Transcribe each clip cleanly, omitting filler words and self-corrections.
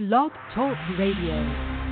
Blog Talk Radio.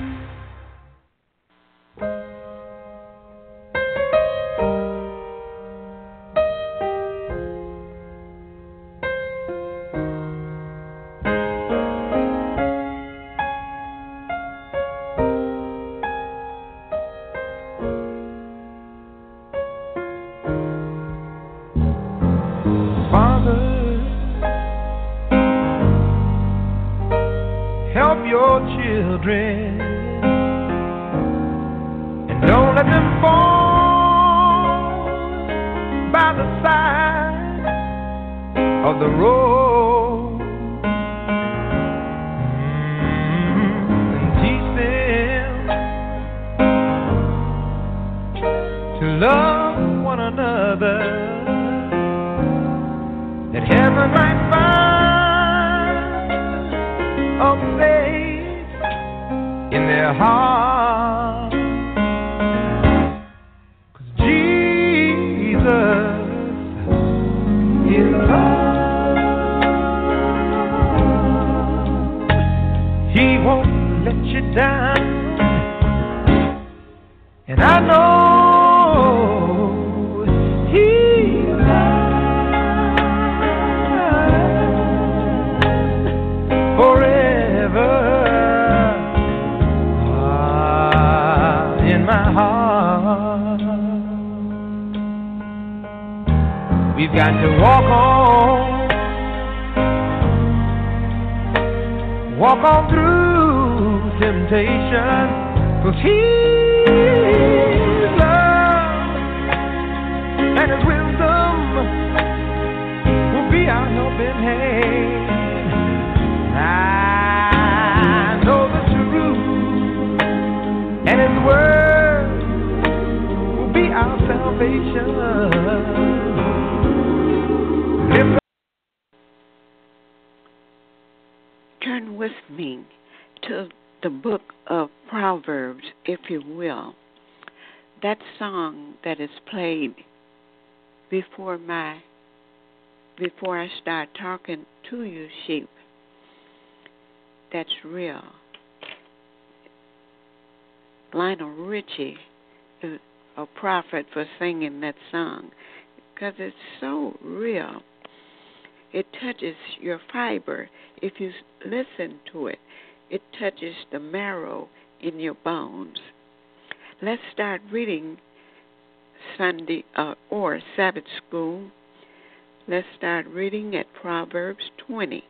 Turn with me to the book of Proverbs, if you will. That song that is played before I start talking to you, sheep, that's real. Lionel Richie is a prophet for singing that song because it's so real. It touches your fiber. If you listen to it, it touches the marrow in your bones. Let's start reading Sunday or Sabbath school. Let's start reading at Proverbs 20.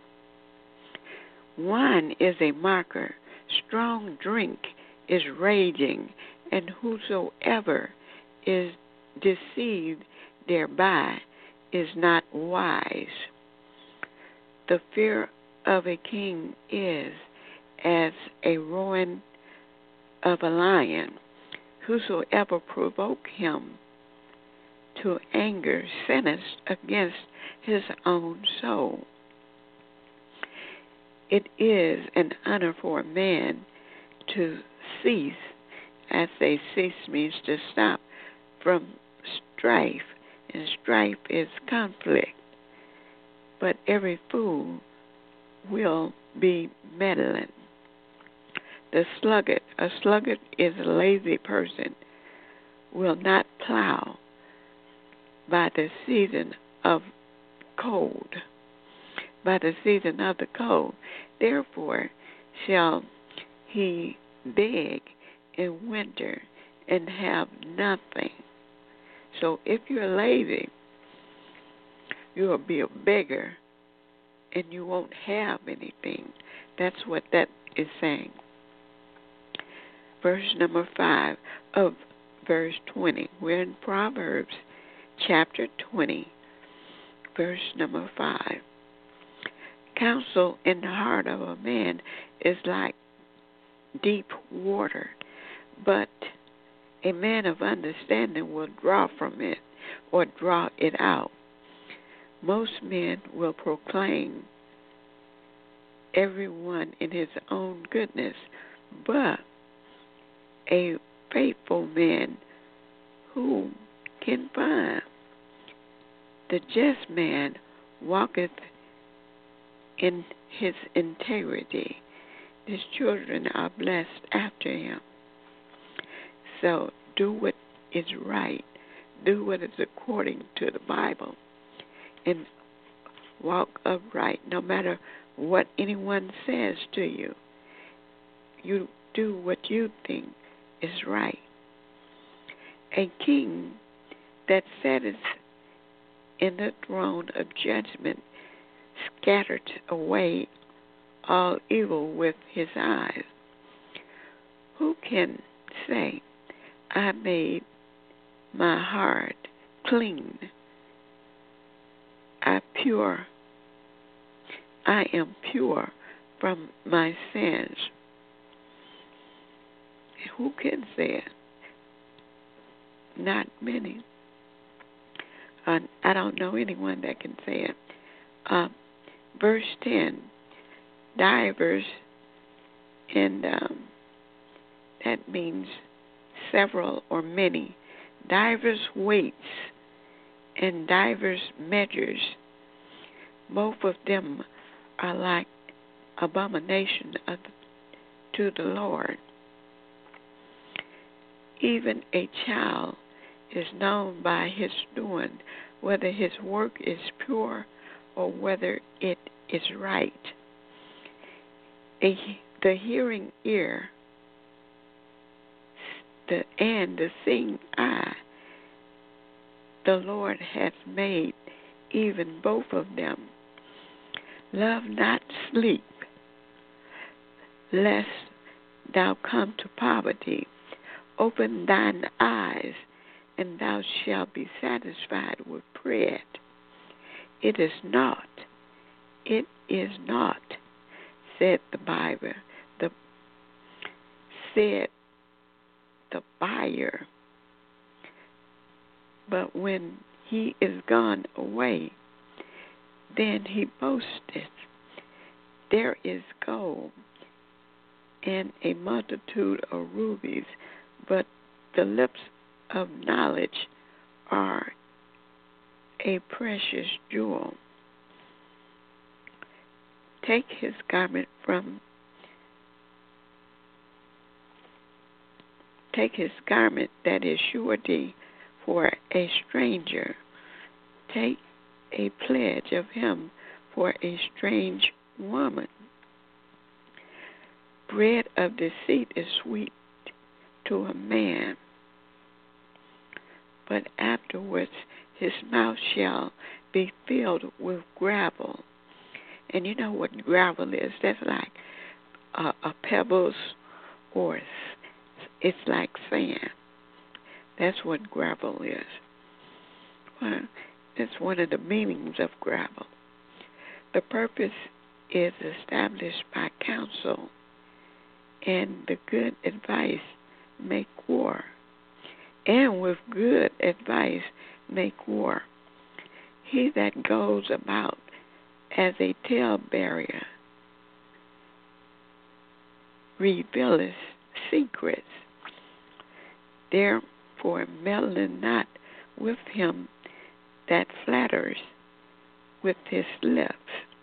Wine is a mocker, strong drink is raging, and whosoever is deceived thereby is not wise. The fear of a king is as a roaring of a lion. Whosoever provoke him to anger sinneth against his own soul. It is an honor for a man to cease. As they cease means to stop from strife, and strife is conflict. But every fool will be meddling. A sluggard is a lazy person, will not plow by the season of cold. By the season of the cold, therefore shall he beg in winter and have nothing. So if you're lazy, you'll be a beggar and you won't have anything. That's what that is saying. Verse number 5 of verse 20. We're in Proverbs chapter 20, verse number 5. Counsel in the heart of a man is like deep water, but a man of understanding will draw from it or draw it out. Most men will proclaim everyone in his own goodness, but a faithful man who can find? The just man walketh in his integrity. his children are blessed after him. So do what is right. Do what is according to the Bible. And walk upright no matter what anyone says to you. You do what you think is right. A king that sitteth in the throne of judgment scattered away all evil with his eyes. Who can say, I made my heart clean? I am pure from my sins. Who can say it? Not many. I don't know anyone that can say it. Verse 10, divers, and that means several or many. Divers weights and divers measures, both of them are like abomination to the Lord. Even a child is known by his doing, whether his work is pure or whether it is right. The hearing ear and the seeing eye, the Lord hath made even both of them. Love not sleep, lest thou come to poverty. Open thine eyes, and thou shalt be satisfied with bread. It is not, said the Bible, said the buyer. But when he is gone away, then he boasteth, there is gold and a multitude of rubies, but the lips of knowledge are a precious jewel. Take his garment that is surety for a stranger. Take a pledge of him for a strange woman. Bread of deceit is sweet to a man, but afterwards his mouth shall be filled with gravel. And you know what gravel is? That's like a pebbles, or it's like sand. That's what gravel is. Well, that's one of the meanings of gravel. The purpose is established by counsel, and the good advice make war. And with good advice make war. He that goes about as a talebearer revealeth secrets. Therefore meddle not with him that flatters with his lips.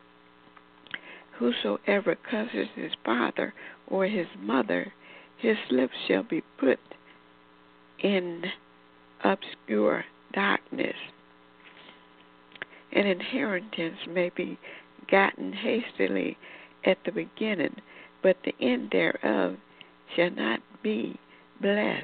Whosoever curses his father or his mother, his lips shall be put in obscure darkness. An inheritance may be gotten hastily at the beginning, but the end thereof shall not be blessed.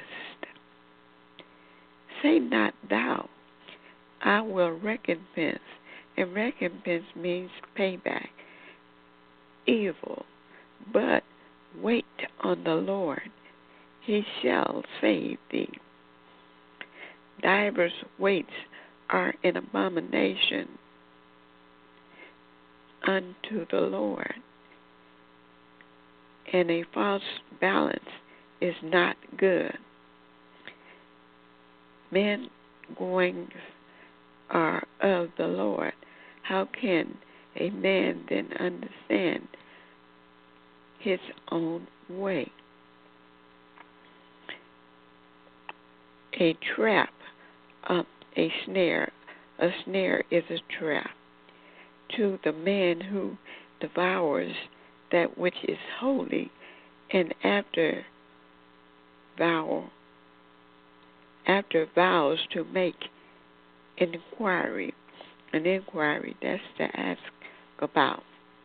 Say not thou, I will recompense, and recompense means payback evil, but wait on the Lord, he shall save thee. Divers weights are an abomination unto the Lord, and a false balance is not good. Men goings are of the Lord. How can a man then understand his own way? A trap, a snare. A snare is a trap to the man who devours that which is holy, and after vows to make an inquiry. An inquiry, that's to ask about.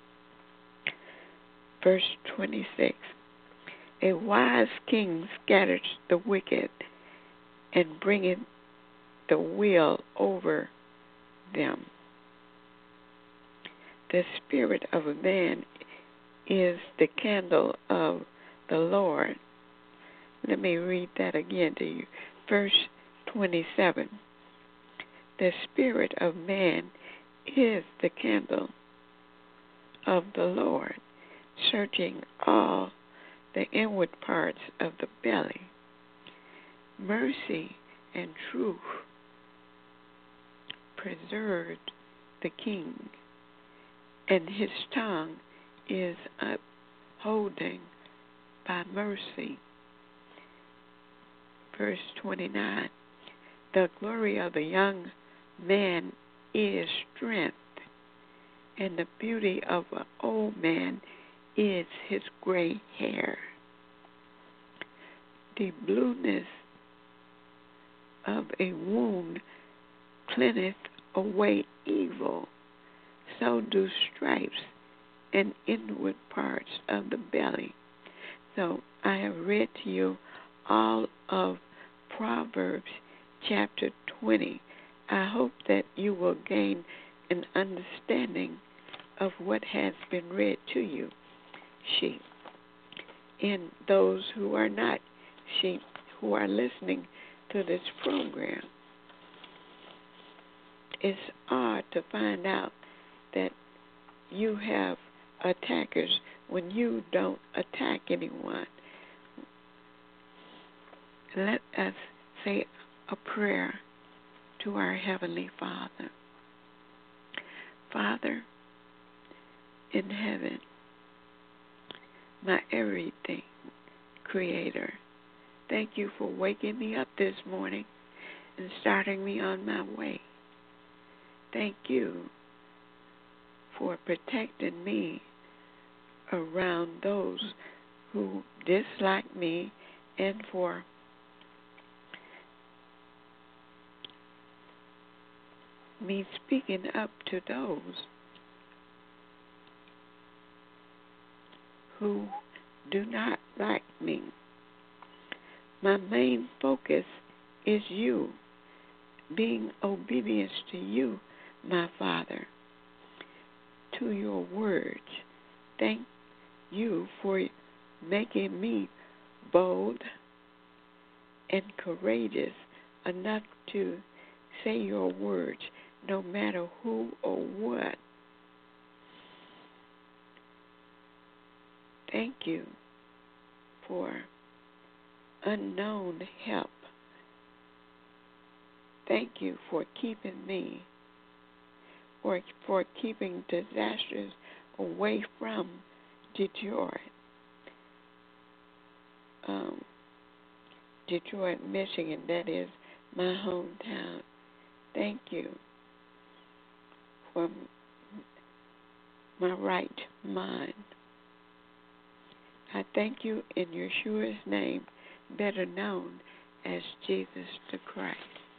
Verse 26. A wise king scatters the wicked and bringeth the will over them. The spirit of a man is the candle of the Lord. Let me read that again to you. Verse 27. The spirit of man is the candle of the Lord, searching all the inward parts of the belly. Mercy and truth preserved the king, and his tongue is upholding by mercy. Verse 29. The glory of the young man is strength, and the beauty of an old man is his gray hair. The blueness of a wound cleaneth away evil, so do stripes and inward parts of the belly. So I have read to you all of Proverbs chapter 20. I hope that you will gain an understanding of what has been read to you, sheep. And those who are not sheep, who are listening to this program, it's odd to find out that you have attackers when you don't attack anyone. Let us say a prayer to our Heavenly Father. Father in heaven, my everything, Creator, thank you for waking me up this morning and starting me on my way. Thank you for protecting me around those who dislike me, and for me speaking up to those who do not like me. My main focus is you, being obedience to you, my Father, to your words. Thank you for making me bold and courageous enough to say your words, no matter who or what. Thank you for unknown help. Thank you for keeping me, or for keeping disasters away from Detroit. Detroit, Michigan, that is my hometown. Thank you for my right mind. I thank you in Yeshua's name, better known as Jesus the Christ.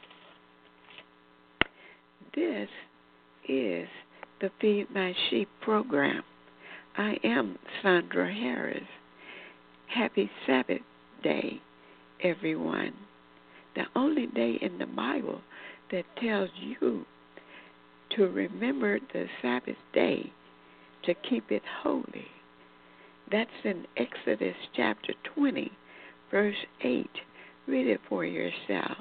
This is the Feed My Sheep program. I am Sandra Harris. Happy Sabbath Day, everyone. The only day in the Bible that tells you to remember the Sabbath day, to keep it holy. That's in Exodus chapter 20, verse 8. Read it for yourself.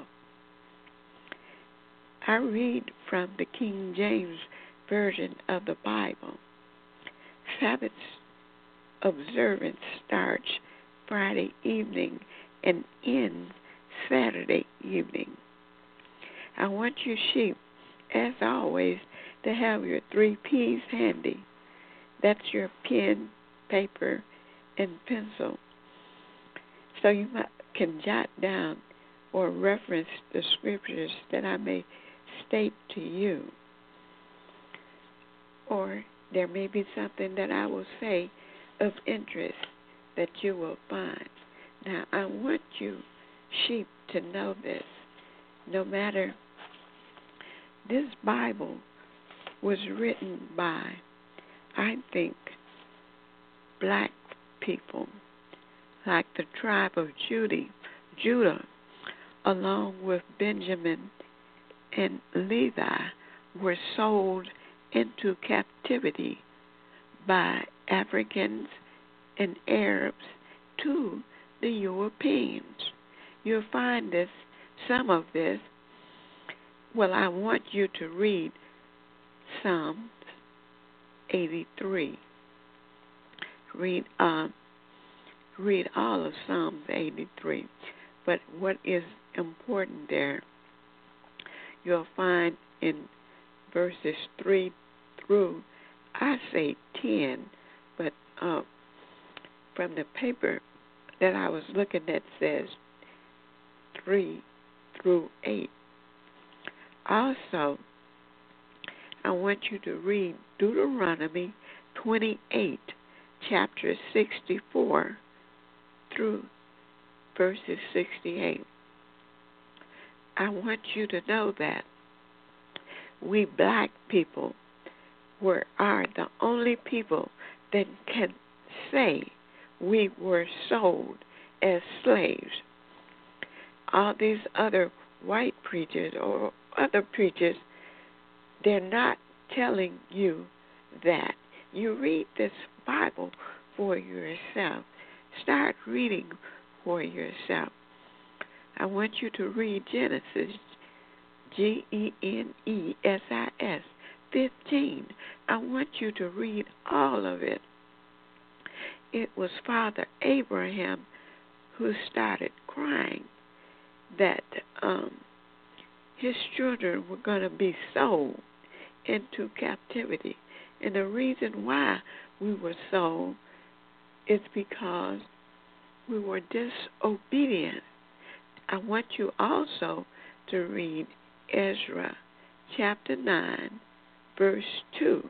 I read from the King James Version of the Bible. Sabbath observance starts Friday evening and ends Saturday evening. I want your sheep, as always, to have your 3 P's handy. That's your pen, paper, and pencil. So you can jot down or reference the scriptures that I may state to you. Or there may be something that I will say of interest that you will find. Now, I want you, sheep, to know this. No matter, this Bible was written by, I think, black people, like the tribe of Judah, along with Benjamin and Levi, were sold into captivity by Africans and Arabs to the Europeans. You'll find this, some of this. Well, I want you to read Psalms 83. Read all of Psalms 83. But what is important there, you'll find in verses 3 through, I say 10, but from the paper that I was looking at says 3 through 8. Also, I want you to read Deuteronomy 28, chapter 64 through verses 68. I want you to know that we black people are the only people that can say we were sold as slaves. All these other white preachers or other preachers, they're not telling you that. You read this Bible for yourself. Start reading for yourself. I want you to read Genesis, Genesis 15. I want you to read all of it. It was Father Abraham who started crying that his children were going to be sold into captivity. And the reason why we were sold is because we were disobedient. I want you also to read Ezra chapter 9, verse 2.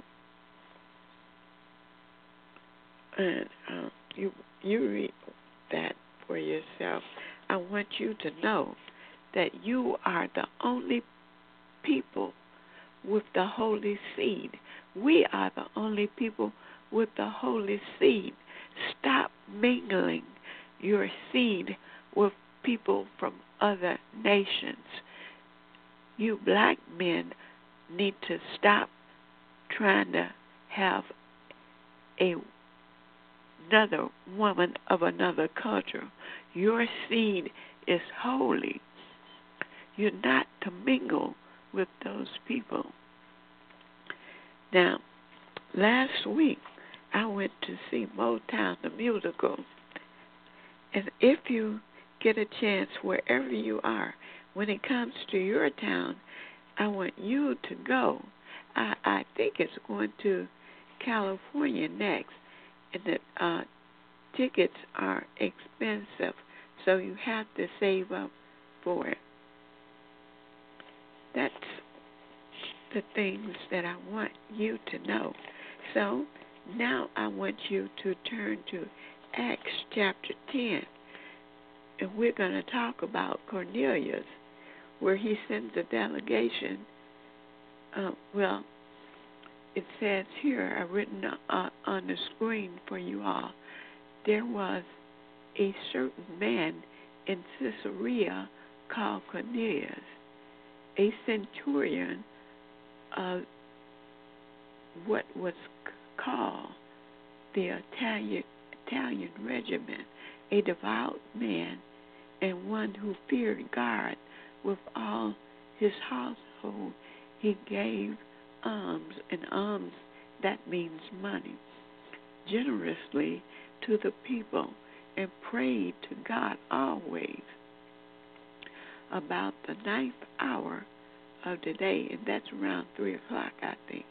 And you read that for yourself. I want you to know that you are the only people with the holy seed. We are the only people with the holy seed. Stop mingling your seed with people from other nations. You black men need to stop trying to have another woman of another culture. Your seed is holy. You're not to mingle with those people. Now, last week I went to see Motown, the musical. And if you get a chance, wherever you are, when it comes to your town, I want you to go. I think it's going to California next, and the tickets are expensive, so you have to save up for it. That's the things that I want you to know. So now I want you to turn to Acts chapter 10, and we're going to talk about Cornelius, where he sends a delegation. Well, it says here, I've written on the screen for you all, there was a certain man in Caesarea called Cornelius, a centurion of what was called the Italian regiment, a devout man and one who feared God with all his household. He gave alms, and alms, that means money, generously to the people, and prayed to God always. About the 9th hour of the day, and that's around 3 o'clock, I think.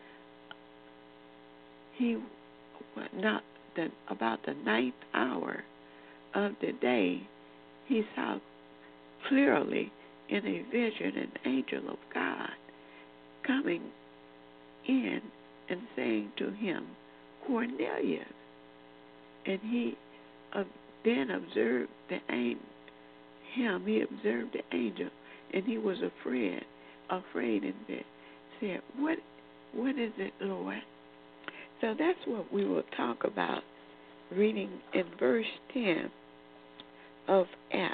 About the 9th hour of the day, he saw clearly in a vision an angel of God coming in and saying to him, Cornelius. And he then observed he observed the angel, and he was afraid, and said, "What is it, Lord?" So that's what we will talk about, reading in verse 10 of Acts.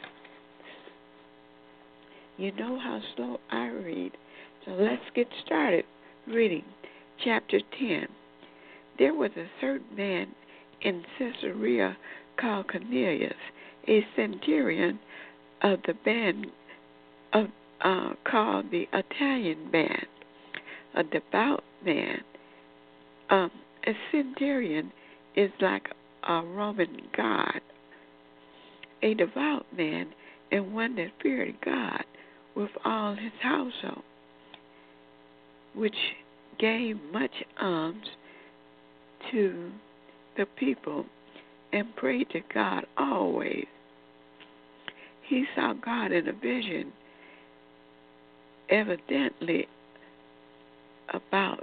You know how slow I read, so let's get started reading chapter 10. There was a certain man in Caesarea called Cornelius, a centurion of the band called the Italian band, a devout man. A centurion is like a Roman god, a devout man, and one that feared God with all his household, which gave much alms to the people and prayed to God always. He saw God in a vision, evidently about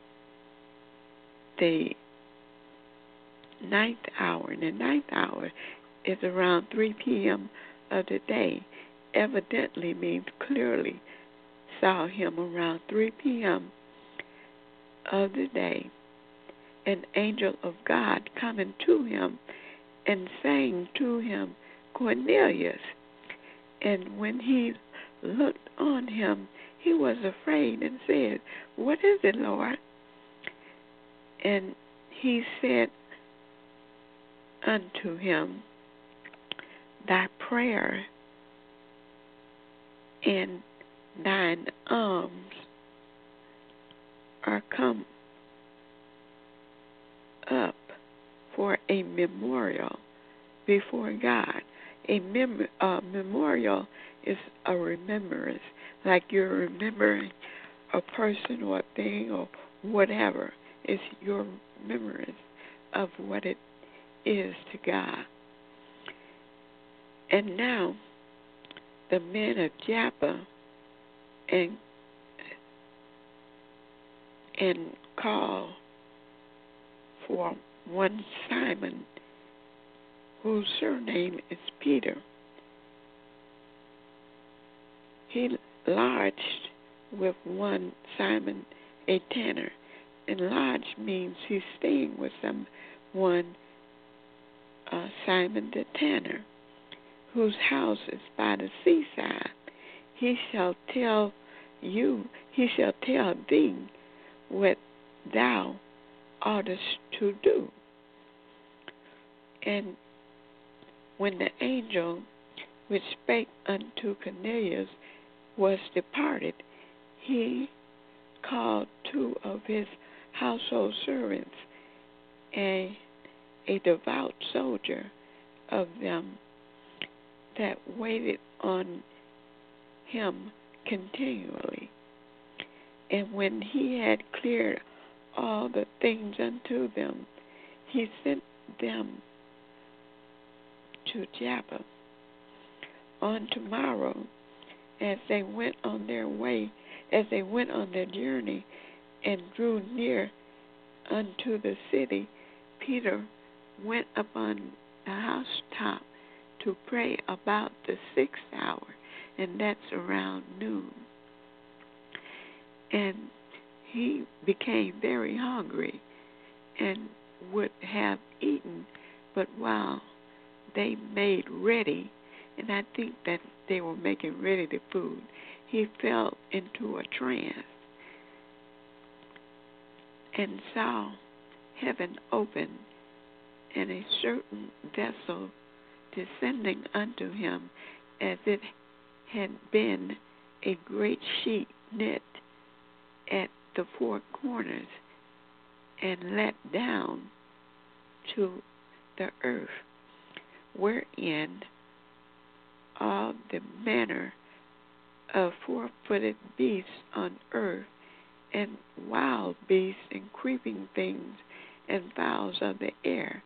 the ninth hour. And the ninth hour is around 3 p.m. of the day. Evidently means clearly saw him around 3 p.m. of the day. An angel of God coming to him and saying to him, "Cornelius." And when he looked on him, he was afraid and said, "What is it, Lord?" And he said unto him, "Thy prayer and thine alms are come up for a memorial before God." A memorial is a remembrance, like you're remembering a person or a thing or whatever. It's your remembrance of what it is to God. And now the men of Joppa and call for one Simon, whose surname is Peter. He lodged with one Simon, a tanner. And lodge means he's staying with someone, Simon the tanner, whose house is by the seaside. He shall tell thee what thou oughtest to do. And when the angel which spake unto Cornelius was departed, he called 2 of his household servants, a devout soldier of them that waited on him continually. And when he had cleared all the things unto them, he sent them to Joppa. On tomorrow, as they went on their journey and drew near unto the city, Peter went upon the housetop to pray about the 6th hour, and that's around noon. And he became very hungry and would have eaten, but while they made ready, and I think that they were making ready the food, he fell into a trance and saw heaven open and a certain vessel descending unto him, as it had been a great sheet knit at the 4 corners and let down to the earth, wherein all the manner of 4-footed beasts on earth, and wild beasts and creeping things and fowls of the air.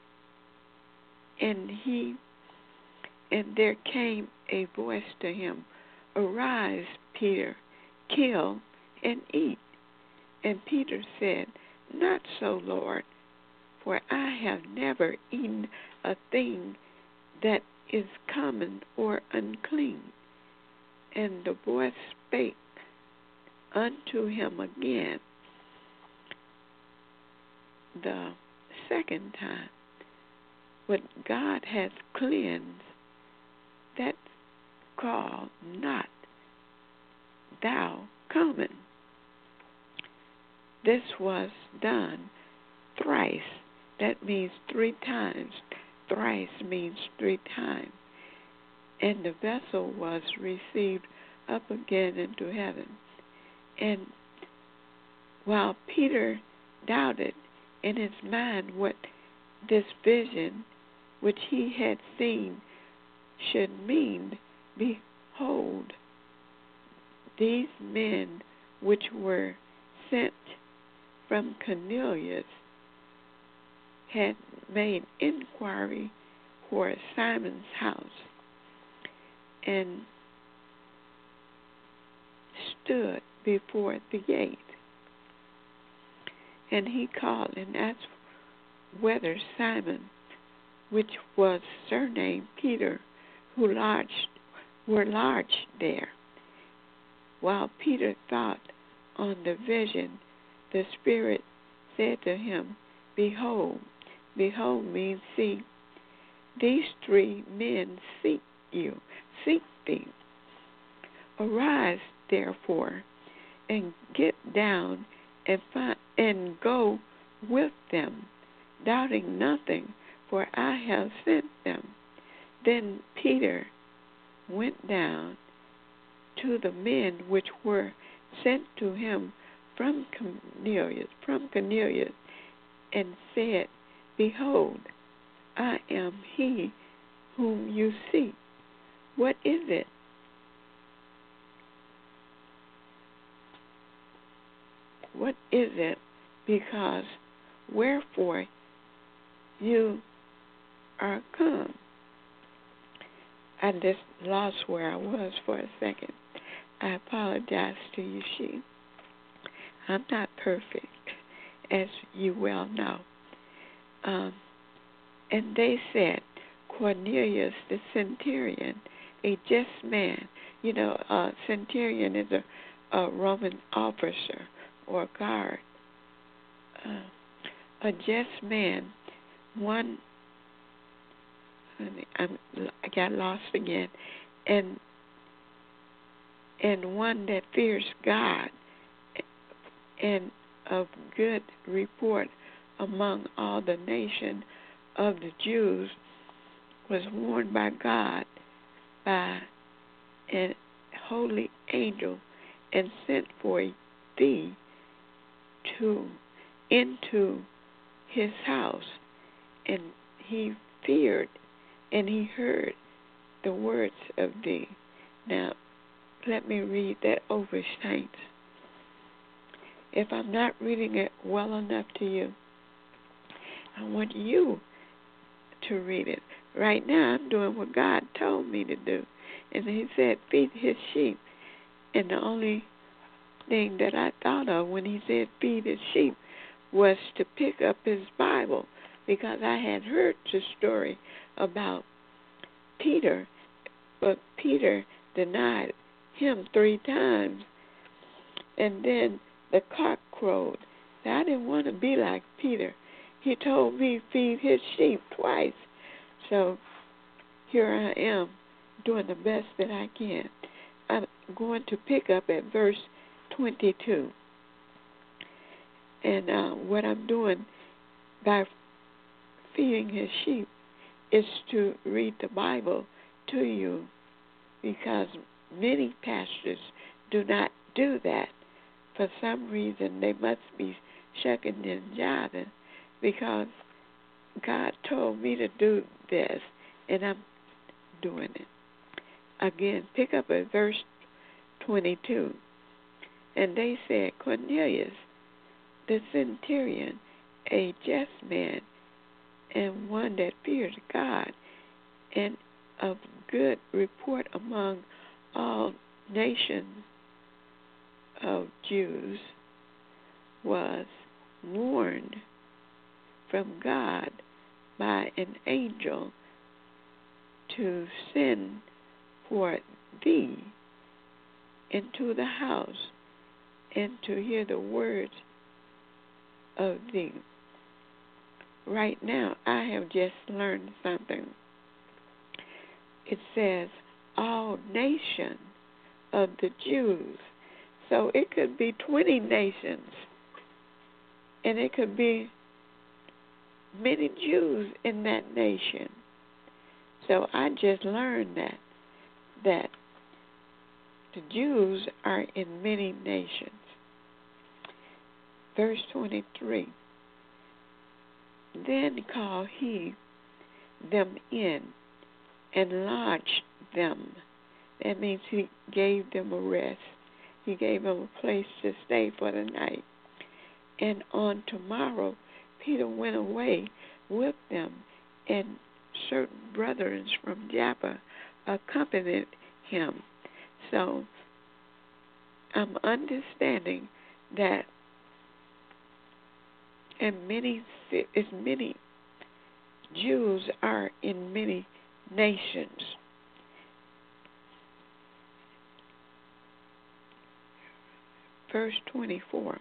And there came a voice to him, "Arise, Peter, kill and eat." And Peter said, "Not so, Lord, for I have never eaten a thing that is common or unclean. And the voice spake unto him again the second time, what God has cleansed, that call not thou common. This was done thrice. That means 3 times. Thrice means 3 times. And the vessel was received up again into heaven. And while Peter doubted in his mind what this vision which he had seen should mean, behold, these men which were sent from Cornelius had made inquiry for Simon's house, and stood before the gate. And he called and asked whether Simon, which was surnamed Peter, were lodged there. While Peter thought on the vision, the Spirit said to him, Behold, behold means see, these 3 men seek thee. Arise, therefore, and get down and go with them, doubting nothing, for I have sent them. Then Peter went down to the men which were sent to him from Cornelius, and said, Behold, I am he whom you seek. What is it? What is it? Because wherefore you are come. I just lost where I was for a second. I apologize to you, she. I'm not perfect, as you well know. And they said, Cornelius the centurion, a just man. You know, a centurion is a Roman officer or guard. A just man, one, I got lost again, and one that fears God, and of good report among all the nation of the Jews, was warned by God by an holy angel, and sent for thee into his house. And he feared, and he heard the words of thee. Now, let me read that over, saints. If I'm not reading it well enough to you, I want you to read it. Right now, I'm doing what God told me to do. And he said, feed his sheep. And the only thing that I thought of when he said feed his sheep was to pick up his Bible, because I had heard the story about Peter, but Peter denied him 3 times. And then the cock crowed. So I didn't want to be like Peter. He told me feed his sheep twice. So here I am doing the best that I can. I'm going to pick up at verse 22. And what I'm doing by feeding his sheep is to read the Bible to you, because many pastors do not do that. For some reason, they must be shucking and jiving, because God told me to do this, and I'm doing it. Again, pick up at verse 22. And they said, Cornelius, the centurion, a just man, and one that feared God, and of good report among all nations of Jews, was warned from God by an angel to send for thee into the house and to hear the words of thee. Right now, I have just learned something. It says, all nation of the Jews. So it could be 20 nations, and it could be many Jews in that nation. So I just learned that the Jews are in many nations. Verse 23, then called he them in and lodged them. That means he gave them a rest. He gave them a place to stay for the night. And on tomorrow, Peter went away with them, and certain brethren from Joppa accompanied him. So I'm understanding that many Jews are in many nations. Verse 24.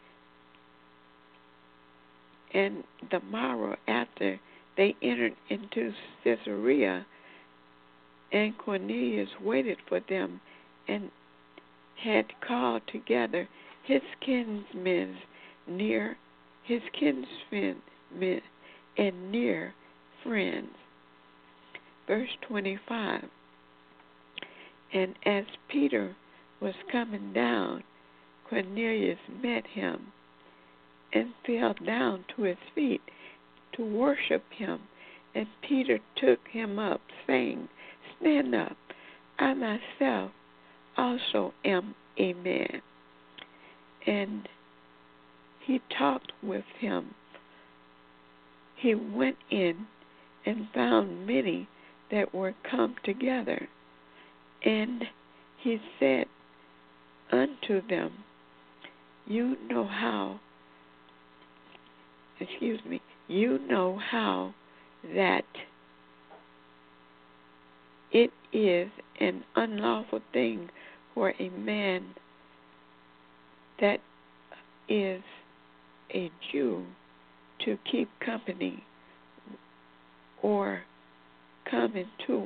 And the morrow after they entered into Caesarea, and Cornelius waited for them and had called together his kinsmen and near friends. Verse 25. And as Peter was coming down, Cornelius met him and fell down to his feet to worship him. And Peter took him up, saying, stand up, I myself also am a man. And he talked with him. He went in and found many that were come together. And he said unto them, you know how that it is an unlawful thing for a man that is a Jew to keep company or come into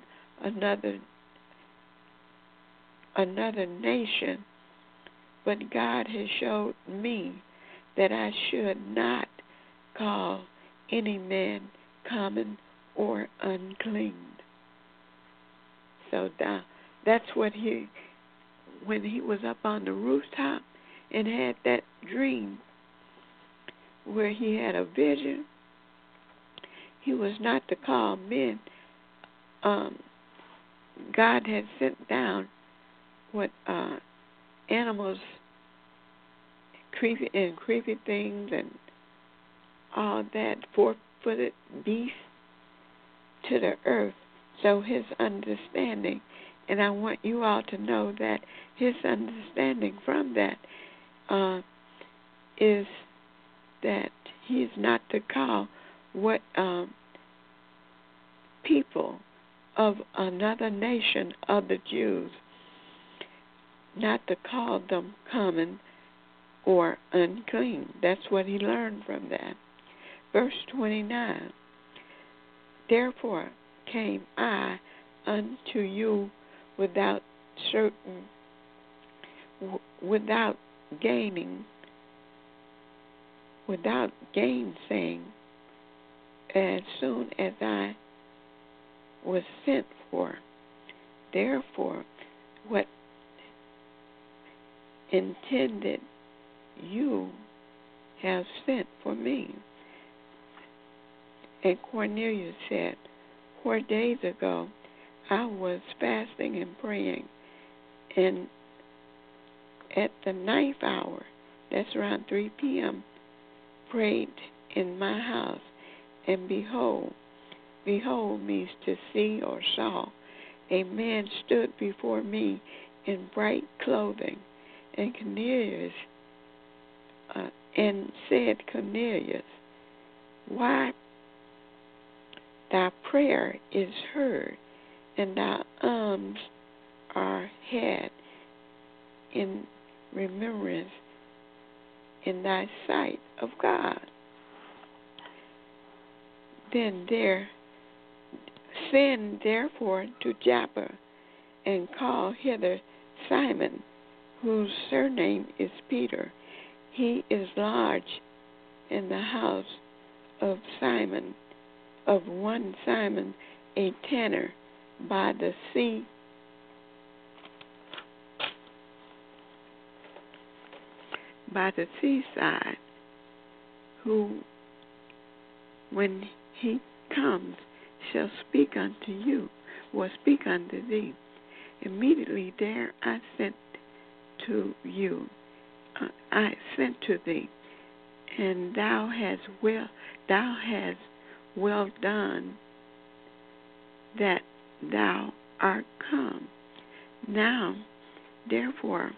another nation, but God has showed me that I should not call any man common or unclean. So that's what when he was up on the rooftop and had that dream where he had a vision, he was not to call men. God had sent down what animals, creepy things and all that, four-footed beasts to the earth. So his understanding, and I want you all to know that his understanding from that is that he is not to call what people of another nation, of the Jews, not to call them common or unclean. That's what he learned from that. Verse 29, therefore came I unto you without gainsaying, as soon as I was sent for. Therefore, what intended you have sent for me. And Cornelius said, 4 days ago I was fasting and praying, and at the 9th hour, that's around 3 p.m., prayed in my house, and behold means to see or saw, a man stood before me in bright clothing, and Cornelius, and said, Cornelius, why thy prayer is heard, and thy alms are had in remembrance in thy sight of God. Then send therefore to Joppa, and call hither Simon, whose surname is Peter. He is lodged in the house of Simon, of one Simon, a tanner, by the sea, by the seaside, who, when he comes, shall speak unto you, or speak unto thee. Immediately there I sent to thee, and thou hast well done that thou art come. Now, therefore,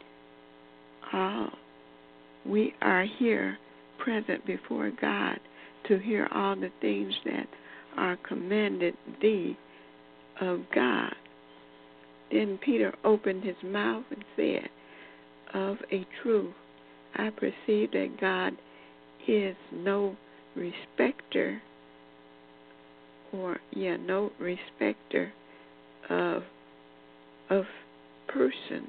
we are here present before God to hear all the things that are commanded thee of God. Then Peter opened his mouth and said, of a truth, I perceive that God is no respecter of persons.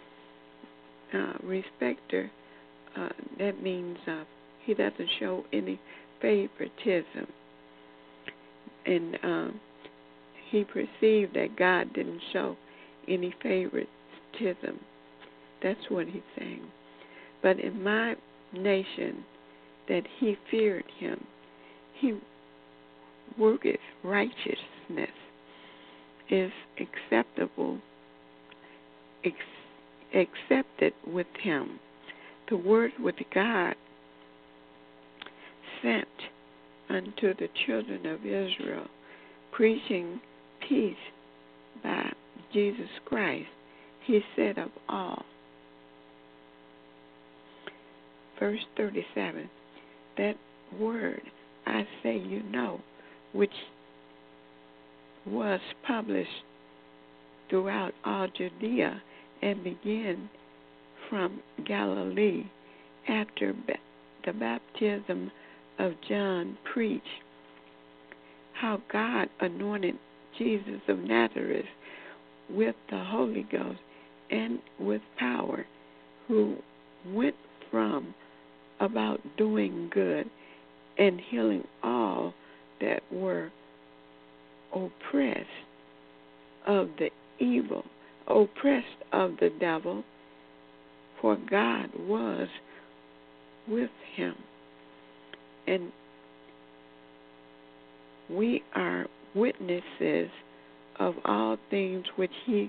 That means he doesn't show any favoritism. And he perceived that God didn't show any favoritism. That's what he's saying. But in my nation, that he feared him, he worketh righteousness, is accepted with him. The word with God sent unto the children of Israel, preaching peace by Jesus Christ, he said of all. Verse 37, that word I say you know, which was published throughout all Judea and began from Galilee after the baptism of John preached, how God anointed Jesus of Nazareth with the Holy Ghost and with power, who went from about doing good and healing all that were oppressed of the devil, for God was with him. And we are witnesses of all things which he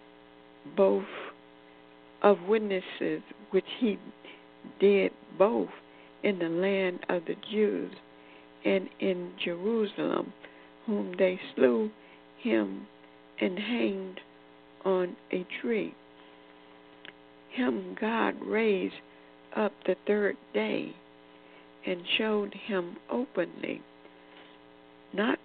did both in the land of the Jews and in Jerusalem, whom they slew him and hanged on a tree. Him God raised up the third day and showed him openly, not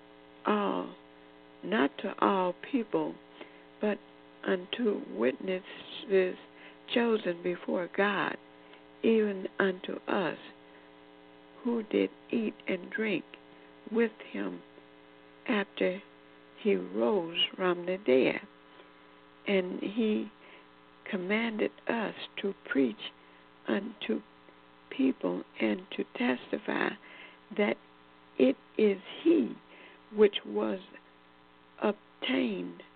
to all people, but unto witnesses chosen before God, even unto us, who did eat and drink with him after he rose from the dead. And he commanded us to preach unto people and to testify that it is he which was obtained.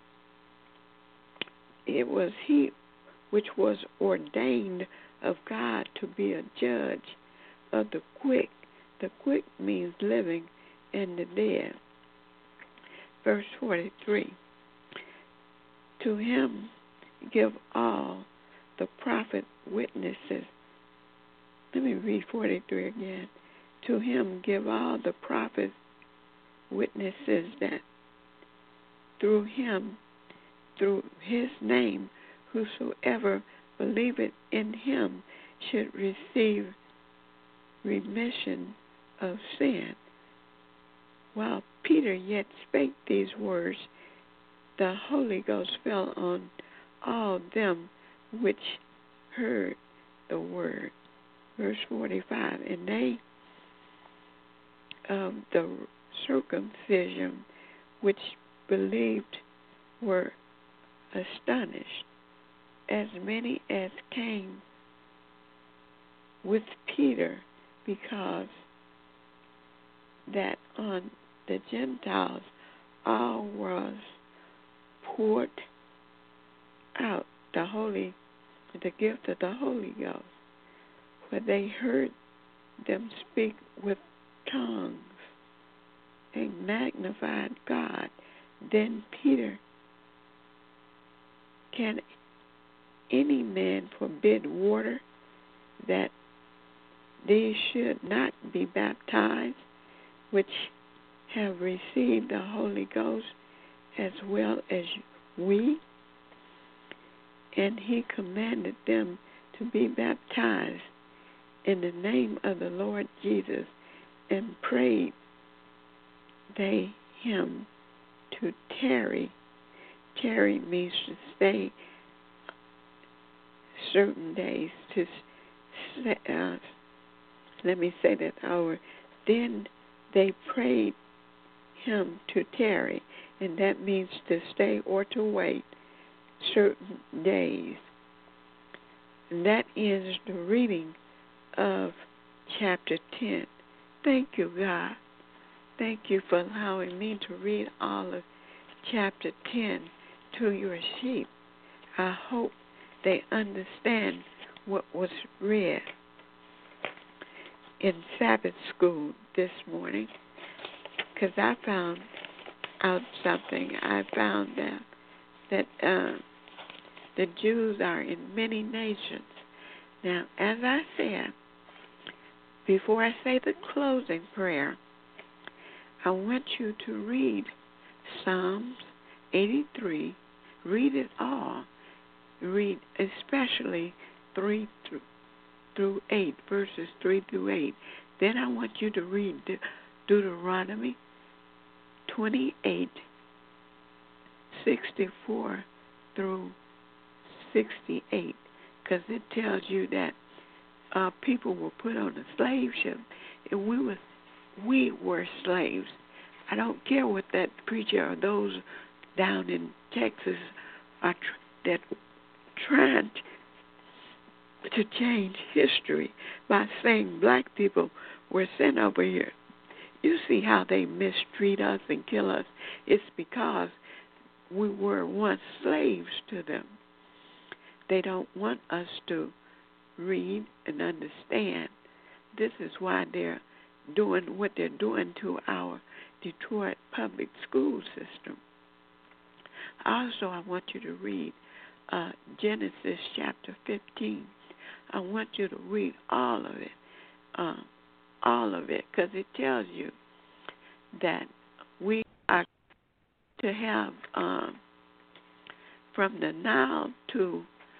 It was he which was ordained of God to be a judge of the quick. The quick means living and the dead. Verse 43. To him give all the prophet witnesses. Let me read 43 again. To him give all the prophets witnesses that through him, through his name, whosoever believeth in him should receive remission of sin. While Peter yet spake these words, the Holy Ghost fell on all them which heard the word. Verse 45, and they of the circumcision which believed were astonished, as many as came with Peter, because that on the Gentiles all was poured out the gift of the Holy Ghost, for they heard them speak with tongues and magnified God. Then Peter, can any man forbid water that these should not be baptized, which have received the Holy Ghost as well as we? And he commanded them to be baptized in the name of the Lord Jesus, and prayed they him to tarry. Tarry means to stay certain days. Let me say that over. Then they prayed him to tarry, and that means to stay or to wait certain days. And that ends the reading of chapter 10. Thank you, God. Thank you for allowing me to read all of chapter 10 to your sheep. I hope they understand what was read in Sabbath school this morning, because I found out something. I found that the Jews are in many nations. Now, as I said, before I say the closing prayer, I want you to read Psalms 83. Read it all. Read especially 3 through 8, verses 3 through 8. Then I want you to read Deuteronomy 28, 64 through 68, because it tells you that people were put on a slave ship, and we were slaves. I don't care what that preacher or those down in Texas are that trying to change history by saying black people were sent over here. You see how they mistreat us and kill us. It's because we were once slaves to them. They don't want us to read and understand. This is why they're doing what they're doing to our Detroit public school system. Also, I want you to read Genesis chapter 15. I want you to read all of it, because it tells you that we are to have from the Nile to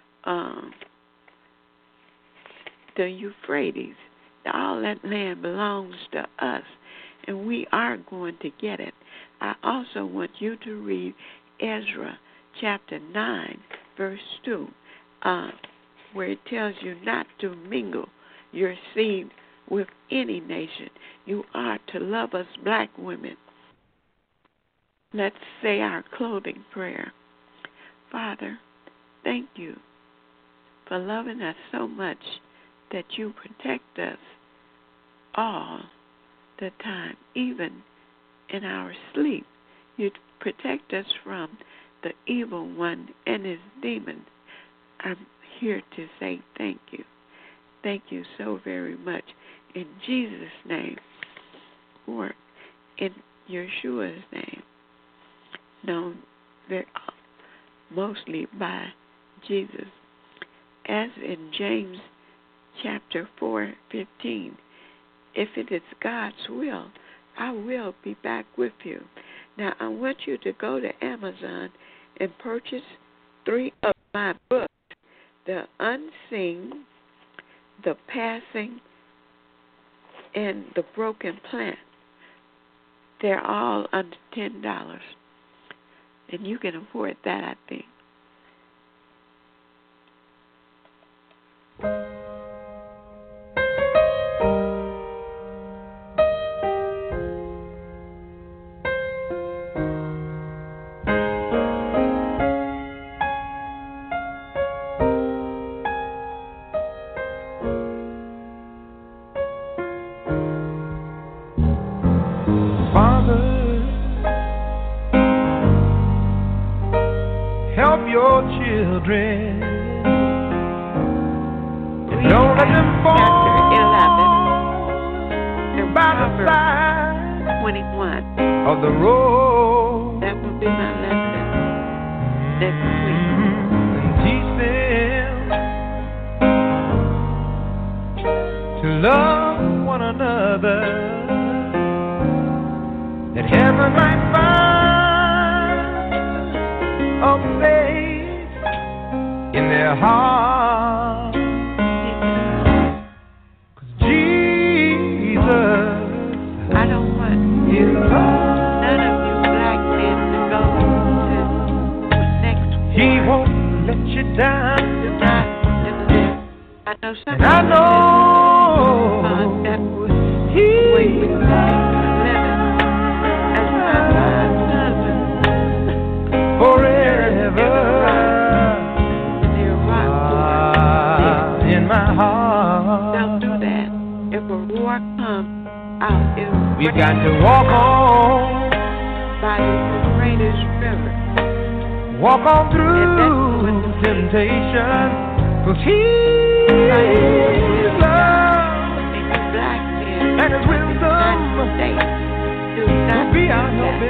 the Euphrates. All that land belongs to us, and we are going to get it. I also want you to read Ezra chapter 9, verse 2, where it tells you not to mingle your seed with any nation. You are to love us black women. Let's say our closing prayer. Father, thank you for loving us so much that you protect us all the time, even in our sleep. You protect us from the evil one and his demons. I'm here to say thank you. Thank you so very much. In Jesus' name, or in Yeshua's name, known mostly by Jesus. As in James chapter 4:15, if it is God's will, I will be back with you. Now, I want you to go to Amazon and purchase 3 of my books, The Unseen, The Passing, and The Broken Plant. they're all under $10. And you can afford that, I think. Children, don't let them fall by the side 21 of the road. That will be my lesson next week. And teach them to love one another, that heaven might find a place in their heart. 'Cause Jesus, I don't want is love. none of you black men to go to next week. He won't let you down. Do not live. I know some And I know that would He wait with me living as my husband forever. In my heart. Don't do that. If a war comes out, we've got to walk on by the greatest river. Walk on through temptation, 'cause He is love, Black men and His wisdom do not will be our help